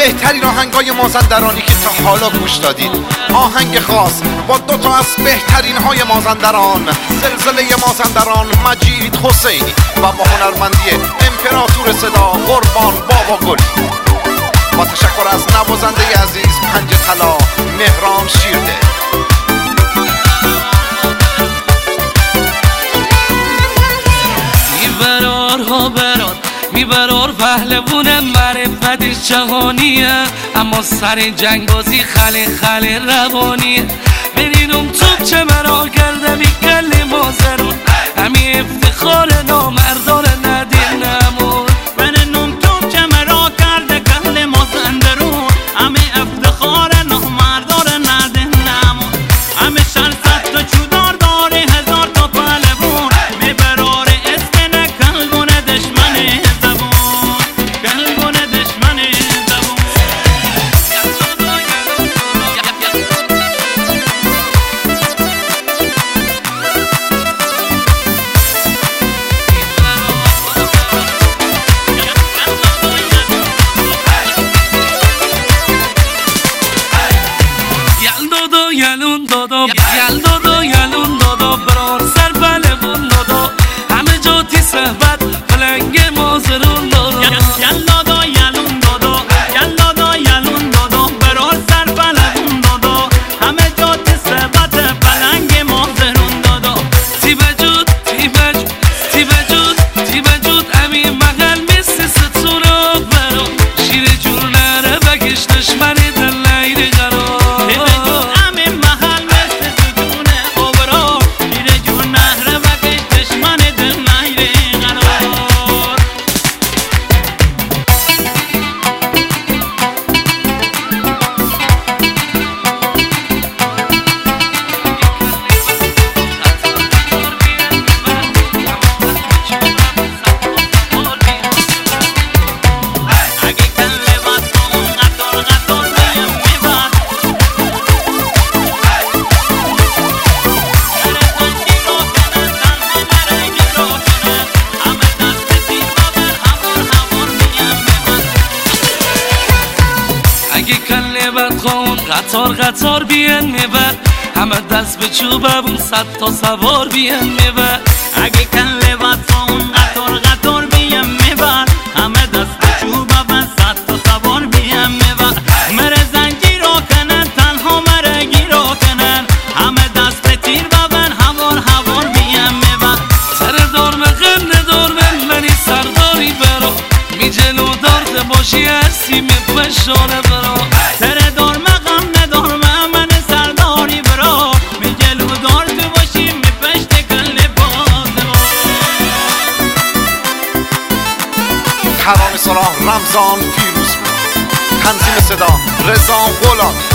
بهترین آهنگای مازندرانی که تا حالا گوش دادید. آهنگ خاص با دوتا از بهترین های مازندران، زلزله مازندران مجید حسینی و با هنرمندی امپراتور صدا قربان بابا گل. با تشکر از نوازنده عزیز پنج طلا مهران شیرده. میبرار پهلوون معرفت جهانیه، اما سر جنگ بازی خله روانیه. برینم توپ چه مرا کرده میکل مازرون، همی افتخار نامردان ندین نمون. برینم توپ چه مرا کرده کل مازندرون، همی افتخار نامردان ندین نمون. همی شرصت تو چودار داره هزار تا پهلوون، میبرار اسکن کلگون دشمنه یلون دادا برار سر پهلوون دادا، همه جا تی صحبت پلنگ مازرون دادا. یلون دادا برار سر پهلوون دادا، همه جا تی صحبت پلنگ مازرون دادا. تی بجود امی مغل میسی ستونو برو، شیر جور نره بگش دشمنی در لیر قرار. قطار بیان میبر، همه دست به چوبمون 100 تا سوار بیان میبر. اگه کن لباس اون قطار بیان میبر، همه دست به چوبمون 100 تا سوار بیان میبر. مره زنجیر رو کنن تنها مره گیرو کنن، همه دست به تیر ببن هوار بیان میبر. سر دار مغن دار منی سرداری برا، می جلو دارده باشی هستی می پشانه برا. سر دار مغم ندار من سرداری برا، می جلو دارده باشی می پشت کل باز برا. ترانه سرا رمضان فیروز بود، تنظیم صدا رضا غلام.